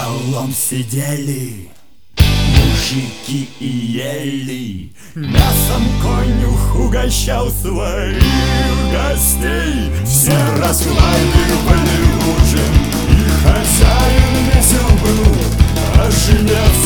столом сидели мужики и ели, мясом конюх угощал своих гостей. Все расхваливали ужин, и хозяин весел был, а жене